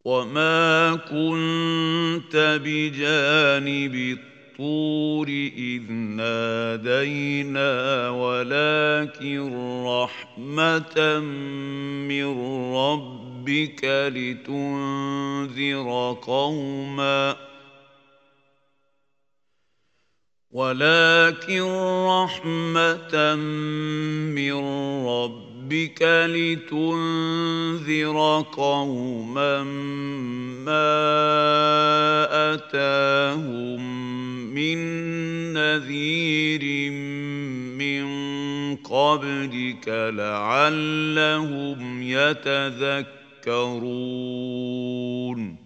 وما كنت بجانب الطور إذ نادينا ولكن رحمة من ربك لتنذر قوما ما أتاهم من نذير من قبلك لعلهم يتذكرون